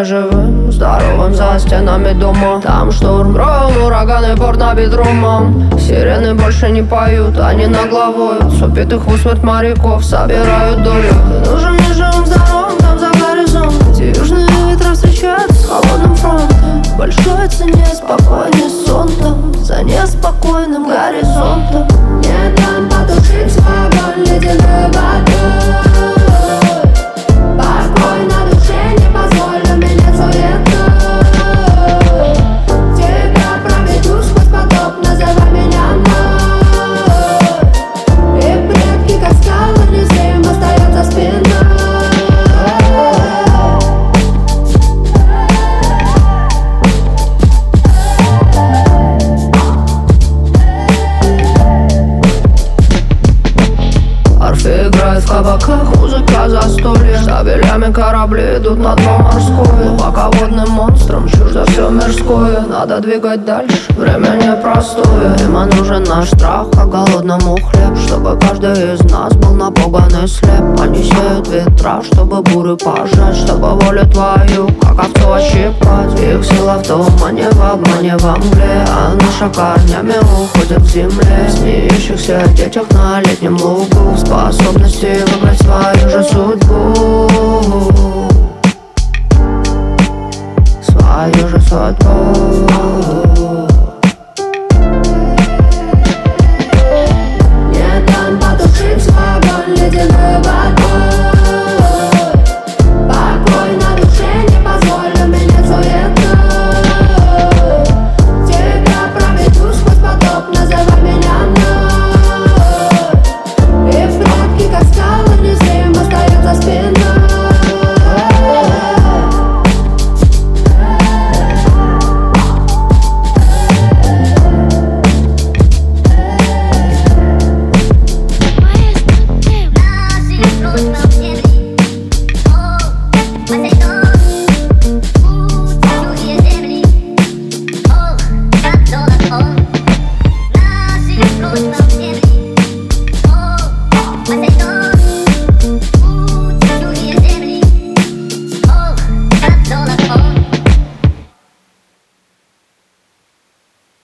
не живым, здоровым за стенами дома. Там шторм, гром, ураган и порт набит румом. Сирены больше не поют, они нагловоют. С убитых в усмерть моряков собирают долю. Ты нужен мне живым, здоровым, там за горизонтом, где южные ветра встречаются с холодным фронтом. В большой цене спокойный сон там, за неспокойным горизонтом. Не дам потушить свой огонь ледяной водой. Покой на душе, не позволю менять суетой. Тебя проведу сквозь потоп, называй меня мной. И предки, как скалы, незримо стоят за спиной. Арфы играют в кабаках, музыка застолья. Штабелями корабли идут на дно морское. Глубоководным монстрам чуждо все мирское. Надо двигать дальше, время непростое. Им нужен наш страх, как голодному хлеб. Чтобы каждый из нас был напуган и слеп. Они сеют ветра, чтобы буры пожать. Чтобы волю твою, как овцу ощипать. Их сила в тумане, в обмане, во мгле. А наша корнями уходит к земле. Смеющихся детях на летнем лугу. Способности выбрать свою же судьбу. Свою же судьбу.